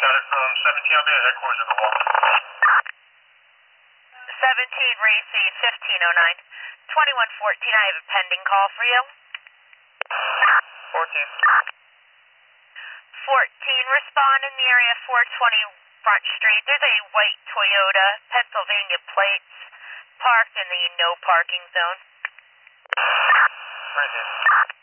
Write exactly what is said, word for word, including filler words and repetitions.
got it from seventeen, I'll be at headquarters at the wall. seventeen, receive, fifteen oh nine. twenty-one fourteen, I have a pending call for you. fourteen. fourteen, respond in the area four twenty Front Street. There's a white Toyota, Pennsylvania plates, parked in the no parking zone. Receive.